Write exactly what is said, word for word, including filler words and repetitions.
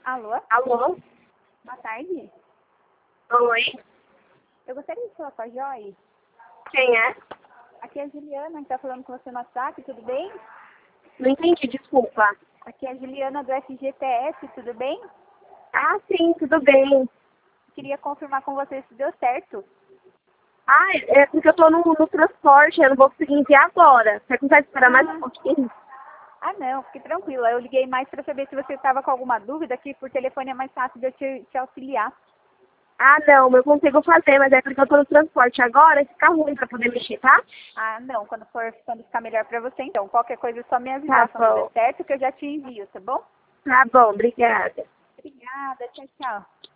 Alô? Alô? Boa tarde. Oi? Eu gostaria de falar com a Joy. Quem é? Aqui é a Juliana, que tá falando com você no WhatsApp, tudo bem? Não entendi, desculpa. Aqui é a Juliana do F G T S, tudo bem? Ah, sim, tudo bem. Queria confirmar com você se deu certo. Ah, é porque eu tô no, no transporte, eu não vou conseguir enviar agora. Você consegue esperar mais Ah. um pouquinho? Ah, não, fique tranquila. Eu liguei mais para saber se você estava com alguma dúvida, que por telefone é mais fácil de eu te, te auxiliar. Ah, não, eu consigo fazer, mas é porque eu tô no transporte agora e fica ruim pra poder mexer, tá? Ah, não, quando for quando ficar melhor para você, então. Qualquer coisa é só me Tá avisar quando der bom. certo, que eu já te envio, tá bom? Tá bom, obrigada. Obrigada, tchau, tchau.